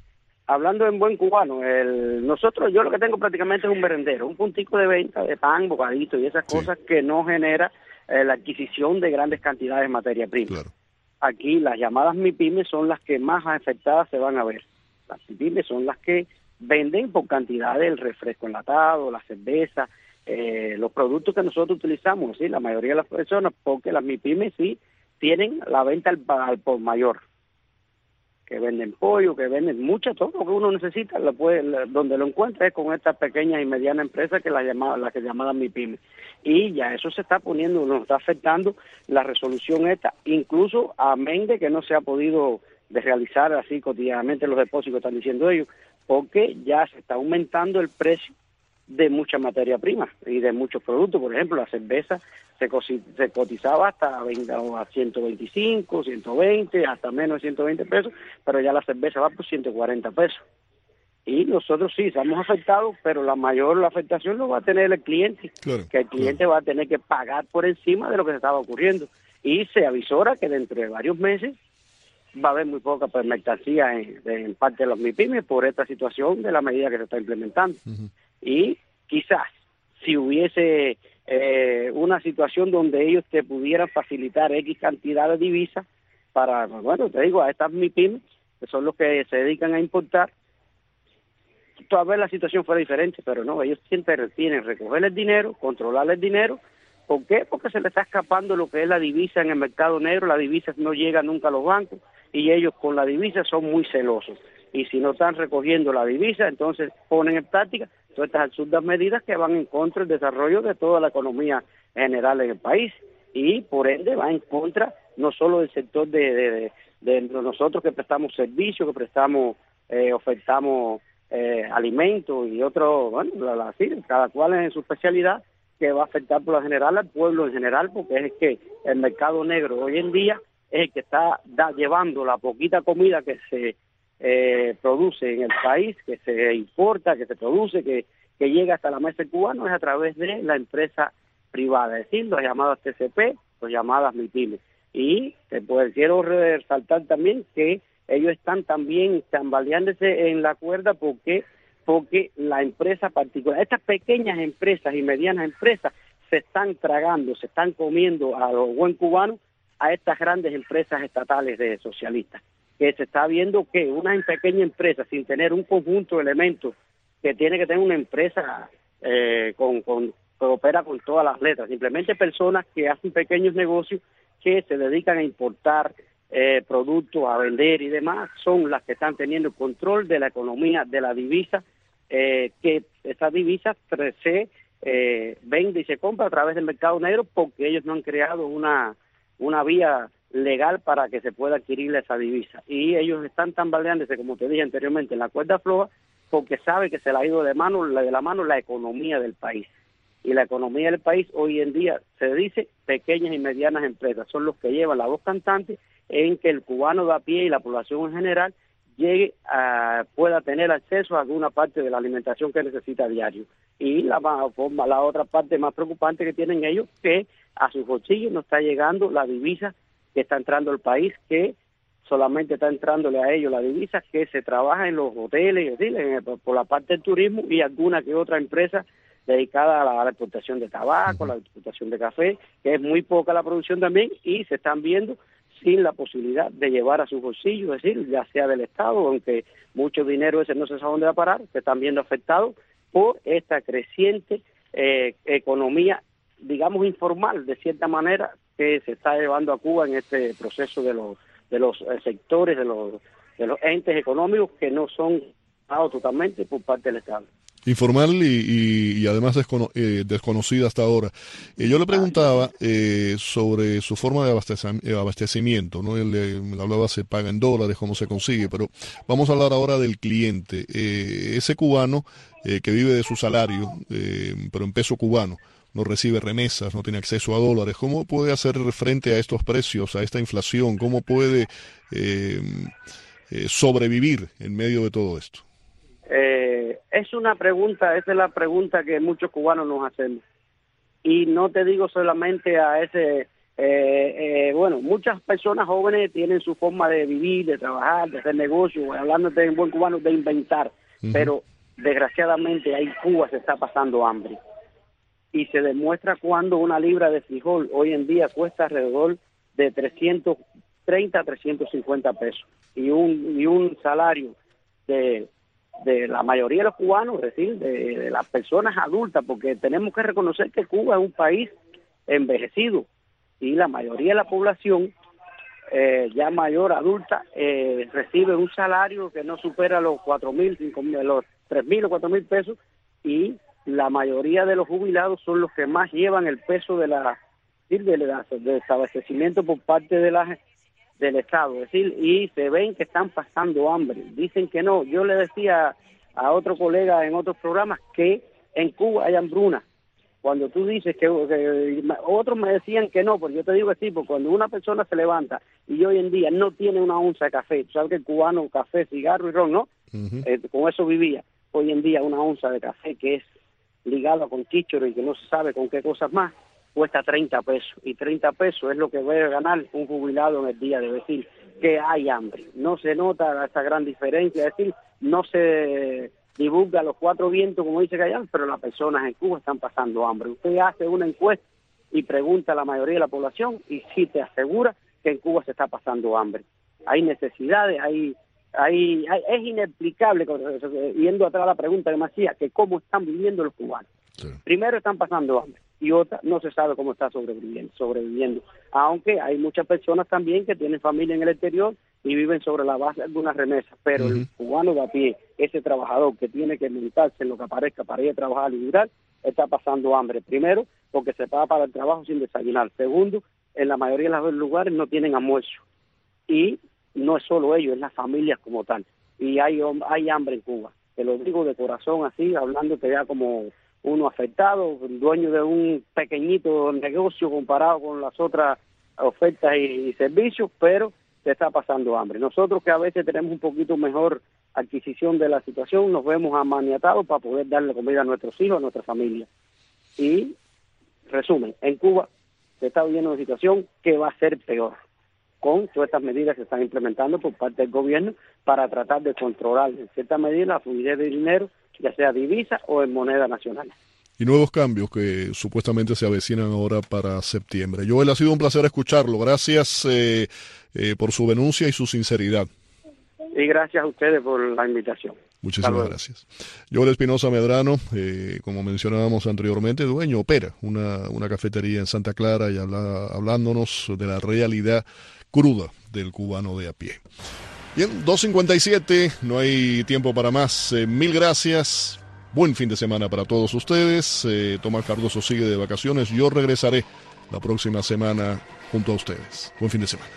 Speaker 18: hablando en buen cubano, yo lo que tengo prácticamente es un merendero, un puntico de venta de pan, bocadito y esas cosas que no genera la adquisición de grandes cantidades de materia prima.
Speaker 4: Claro.
Speaker 18: Aquí las llamadas MIPYME son las que más afectadas se van a ver. Las MIPYME son las que venden por cantidad el refresco enlatado, la cerveza, los productos que nosotros utilizamos, ¿sí? La mayoría de las personas, porque las MIPYME sí tienen la venta al por mayor, que venden pollo, que venden mucho, todo lo que uno necesita, donde lo encuentra es con estas pequeñas y medianas empresas que las que llamadas MIPYME. Y ya eso se está poniendo, nos está afectando la resolución esta, incluso amén de que no se ha podido de realizar así cotidianamente los depósitos que están diciendo ellos, porque ya se está aumentando el precio de mucha materia prima y de muchos productos. Por ejemplo, la cerveza se cotizaba hasta a 125, 120, hasta menos de 120 pesos, pero ya la cerveza va por 140 pesos. Y nosotros sí estamos afectados, pero la afectación lo va a tener el cliente, que el cliente va a tener que pagar por encima de lo que se estaba ocurriendo. Y se avisora que dentro de varios meses va a haber muy poca mercancía en parte de los MIPYME por esta situación de la medida que se está implementando. Y quizás si hubiese una situación donde ellos te pudieran facilitar X cantidad de divisas para, bueno, te digo, a estas MIPYME, que son los que se dedican a importar, tal vez la situación fuera diferente, pero no, ellos siempre tienen recoger el dinero, controlar el dinero. ¿Por qué? Porque se le está escapando lo que es la divisa en el mercado negro, la divisa no llega nunca a los bancos y ellos con la divisa son muy celosos. Y si no están recogiendo la divisa, entonces ponen en práctica todas estas absurdas medidas que van en contra del desarrollo de toda la economía general en el país y por ende va en contra no solo del sector de nosotros que prestamos servicios, que prestamos, ofertamos alimentos y otros, bueno, cada cual en su especialidad, que va a afectar por lo general al pueblo en general, porque es que el mercado negro hoy en día es el que está llevando la poquita comida que se produce en el país, que se importa, que se produce, que llega hasta la mesa del cubano, es a través de la empresa privada, es decir, las llamadas TCP, las llamadas MIPYME. Y quiero resaltar también que ellos están también tambaleándose en la cuerda porque la empresa particular, estas pequeñas empresas y medianas empresas se están tragando, se están comiendo a los buen cubanos a estas grandes empresas estatales de socialistas, que se está viendo que una pequeña empresa sin tener un conjunto de elementos que tiene que tener una empresa que opera con todas las letras, simplemente personas que hacen pequeños negocios que se dedican a importar productos, a vender y demás, son las que están teniendo el control de la economía de la divisa, que esa divisa se vende y se compra a través del mercado negro porque ellos no han creado una vía legal para que se pueda adquirir esa divisa. Y ellos están tambaleándose, como te dije anteriormente, en la cuerda floja porque sabe que se le ha ido de la mano la economía del país. Y la economía del país hoy en día se dice pequeñas y medianas empresas, son los que llevan la voz cantante en que el cubano de a pie y la población en general pueda tener acceso a alguna parte de la alimentación que necesita a diario. Y la otra parte más preocupante que tienen ellos, que a sus bolsillos no está llegando la divisa que está entrando al país, que solamente está entrándole a ellos la divisa que se trabaja en los hoteles, por la parte del turismo y alguna que otra empresa dedicada a la exportación de tabaco, la exportación de café, que es muy poca la producción también, y se están viendo sin la posibilidad de llevar a sus bolsillos, es decir, ya sea del Estado, aunque mucho dinero ese no se sabe dónde va a parar, se están viendo afectados por esta creciente economía, digamos, informal, de cierta manera, que se está llevando a Cuba en este proceso de los sectores, de los entes económicos que no son dados totalmente por parte del Estado.
Speaker 4: Informal y además desconocida hasta ahora. Yo le preguntaba sobre su forma de abastecimiento, ¿no? Él hablaba se paga en dólares, cómo se consigue, pero vamos a hablar ahora del cliente. Ese cubano que vive de su salario, pero en peso cubano, no recibe remesas, no tiene acceso a dólares. ¿Cómo puede hacer frente a estos precios, a esta inflación? ¿Cómo puede sobrevivir en medio de todo esto?
Speaker 18: Esa es la pregunta que muchos cubanos nos hacemos. Y no te digo solamente a ese Bueno, muchas personas jóvenes tienen su forma de vivir, de trabajar, de hacer negocios, hablando en buen cubano, de inventar, pero desgraciadamente ahí Cuba se está pasando hambre. Y se demuestra cuando una libra de frijol hoy en día cuesta alrededor de 330 a 350 pesos. Y un salario de la mayoría de los cubanos, es decir, de las personas adultas, porque tenemos que reconocer que Cuba es un país envejecido y la mayoría de la población ya mayor, adulta, recibe un salario que no supera los 4.000, 5.000, los 3.000 o 4.000 pesos, y la mayoría de los jubilados son los que más llevan el peso del desabastecimiento por parte del Estado, es decir, y se ven que están pasando hambre. Dicen que no. Yo le decía a otro colega en otros programas que en Cuba hay hambruna. Cuando tú dices que otros me decían que no, pero yo te digo que sí, porque cuando una persona se levanta y hoy en día no tiene una onza de café, tú sabes que el cubano, café, cigarro y ron, ¿no? Con eso vivía. Hoy en día una onza de café que es ligado con chícharo y que no se sabe con qué cosas más, cuesta 30 pesos, y 30 pesos es lo que debe ganar un jubilado en el día de decir que hay hambre. No se nota esta gran diferencia, es decir, no se divulga los cuatro vientos, como dice Gallán, pero las personas en Cuba están pasando hambre. Usted hace una encuesta y pregunta a la mayoría de la población y sí te asegura que en Cuba se está pasando hambre. Hay necesidades, es inexplicable, yendo atrás a la pregunta que me hacía, que cómo están viviendo los cubanos. Sí. Primero están pasando hambre y otra no se sabe cómo está sobreviviendo, aunque hay muchas personas también que tienen familia en el exterior y viven sobre la base de algunas remesas, pero el cubano de a pie, ese trabajador que tiene que montarse en lo que aparezca para ir a trabajar y vibrar, está pasando hambre. Primero, porque se paga para el trabajo sin desayunar. Segundo, en la mayoría de los lugares no tienen almuerzo. Y no es solo ellos, es las familias como tal. Y hay hambre en Cuba. Te lo digo de corazón así, hablándote ya como uno afectado, dueño de un pequeñito negocio comparado con las otras ofertas y servicios, pero se está pasando hambre. Nosotros que a veces tenemos un poquito mejor adquisición de la situación, nos vemos amaniatados para poder darle comida a nuestros hijos, a nuestra familia. Y, resumen, en Cuba se está viviendo una situación que va a ser peor, con todas estas medidas que se están implementando por parte del gobierno para tratar de controlar en cierta medida la fluidez de dinero, ya sea divisa o en moneda nacional.
Speaker 4: Y nuevos cambios que supuestamente se avecinan ahora para septiembre. Joel, ha sido un placer escucharlo. Gracias por su denuncia y su sinceridad.
Speaker 18: Y gracias a ustedes por la invitación.
Speaker 4: Muchísimas gracias. Joel Espinosa Medrano, como mencionábamos anteriormente, opera una cafetería en Santa Clara y hablándonos de la realidad cruda del cubano de a pie. Bien, 2:57, no hay tiempo para más. Mil gracias. Buen fin de semana para todos ustedes. Tomás Cardoso sigue de vacaciones. Yo regresaré la próxima semana junto a ustedes. Buen fin de semana.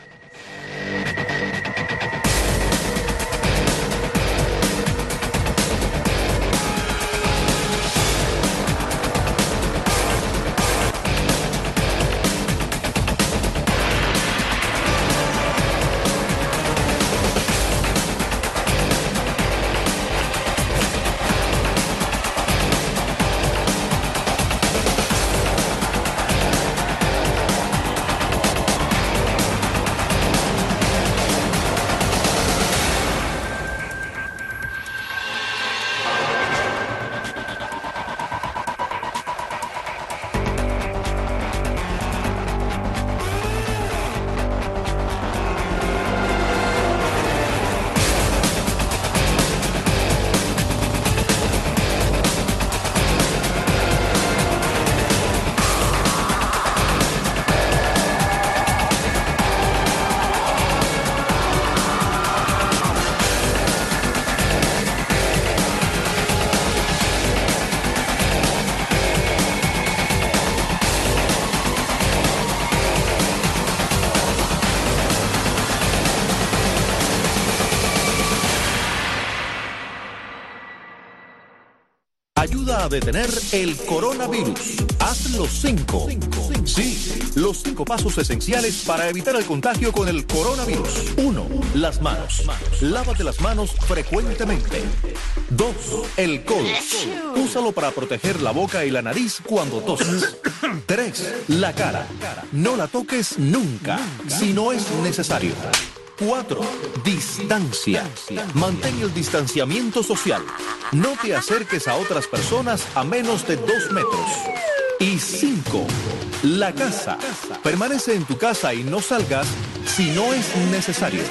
Speaker 19: ayuda a detener el coronavirus. Haz los 5. Sí, los 5 pasos esenciales para evitar el contagio con el coronavirus. 1. Las manos. Lávate las manos frecuentemente. 2. El codo. Úsalo para proteger la boca y la nariz cuando tosas. 3. La cara. No la toques nunca, si no es necesario. 4. Distancia. Mantén el distanciamiento social. No te acerques a otras personas a menos de 2 metros. Y 5. La casa. Permanece en tu casa y no salgas si no es necesario.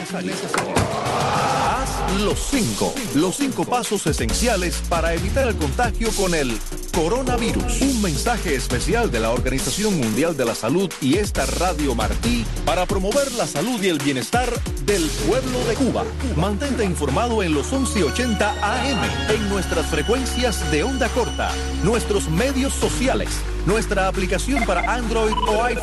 Speaker 19: Haz los 5. Los 5 pasos esenciales para evitar el contagio con el coronavirus. Un mensaje especial de la Organización Mundial de la Salud y esta Radio Martí para promover la salud y el bienestar del pueblo de Cuba. Mantente informado en los 1180 AM, en nuestras frecuencias de onda corta, nuestros medios sociales, nuestra aplicación para Android o iPhone.